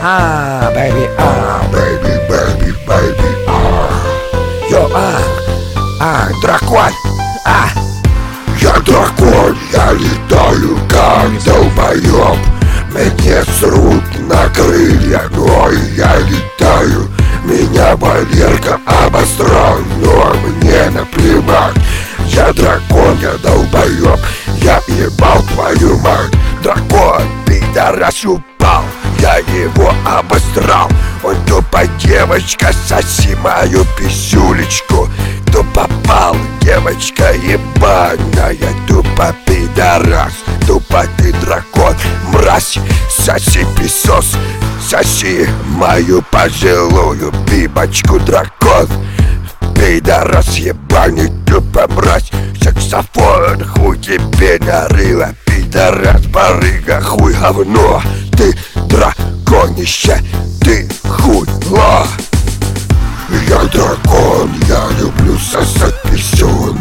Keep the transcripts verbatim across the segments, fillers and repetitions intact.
А, baby, а, Baby, baby, baby, а. йо, а, а, дракон, а. Я дракон, я летаю как долбоёб. Мне срут на крылья, но я летаю. Меня Валерка обосрал, но мне наплевать. Я дракон, я долбоёб, я ебал твою мать. Дракон, пидорас упал, я его обосрал. Он тупо, девочка, соси мою писюлечку. Тупо попал, девочка ебаная, тупо пидорас. Тупо ты дракон, мразь, соси песос. Соси мою пожилую бибочку, дракон. Пидорас ебаный, тупо мразь. Саксофон, хуй тебе нарыла. Пидорас, барыга, хуй говно. Ты драконище, ты хуйло. Я дракон, я люблю сосать писюн.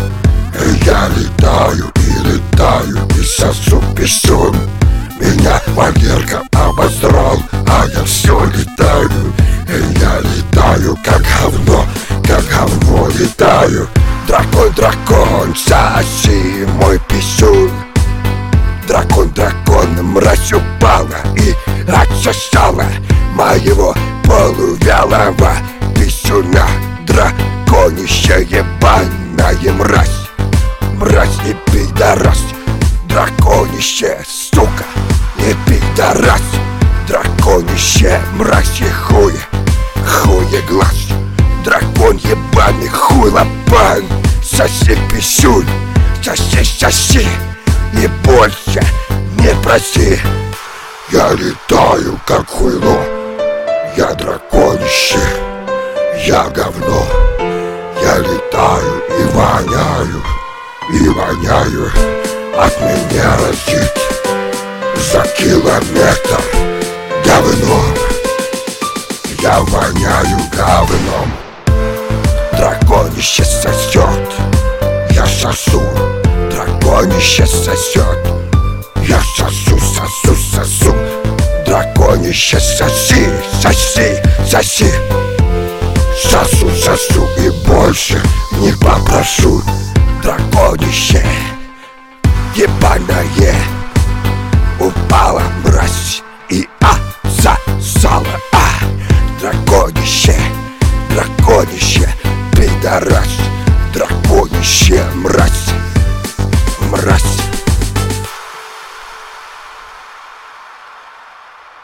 Я летаю и летаю и сосу писюн. Меня Валерка обосрал, а я все летаю. Я летаю как говно, как говно летаю. Дракон, дракон, соси мой писюн. Дракон, дракон, мразь упала и отсосала моего полувялого писюна. Драконище ебаная мразь. Мразь и пидорас. Драконище, сука, и пидорас. Драконище, мразь и хуй, хуе глаз. Дракон ебаный, хуй лопан. Соси писюн, соси, соси, и больше не проси. Я летаю как хуйло, я драконище, я говно. Я летаю и воняю, и воняю. От меня разит за километр говном. Я воняю говном. Драконище сосет, Я сосу, драконище сосет. я сосу, сосу, сосу. Драконище соси, соси, соси. Сосу, сосу и больше не попрошу. Драконище ебаное упала, мразь.